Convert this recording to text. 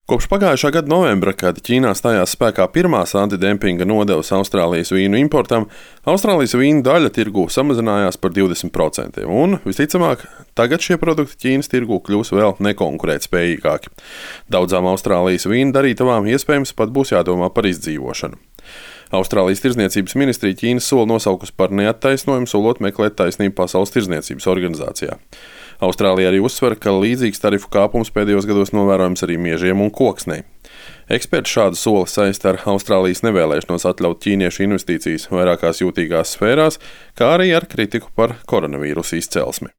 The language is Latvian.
Kopš pagājušā gada novembra, kad Ķīnā stājās spēkā pirmās antidempinga nodevas Austrālijas vīnu importam, Austrālijas vīnu daļa tirgū samazinājās par 20%, un, visticamāk, tagad šie produkti Ķīnas tirgū kļūs vēl nekonkurētspējīgāki. Daudzām Austrālijas vīnu darītavām iespējams pat būs jādomā par izdzīvošanu. Austrālijas tirdzniecības ministrija Ķīnas soli nosaukusi par neattaisnojumu, solot meklēt taisnību Pasaules tirdzniecības organizācijā. Austrālija arī uzsver, ka līdzīgs tarifu kāpums pēdējos gados novērojams arī miežiem un koksnei. Eksperti šādu soli saista ar Austrālijas nevēlēšanos atļaut ķīniešu investīcijas vairākās jūtīgās sfērās, kā arī ar kritiku par koronavīrusa izcelsmi.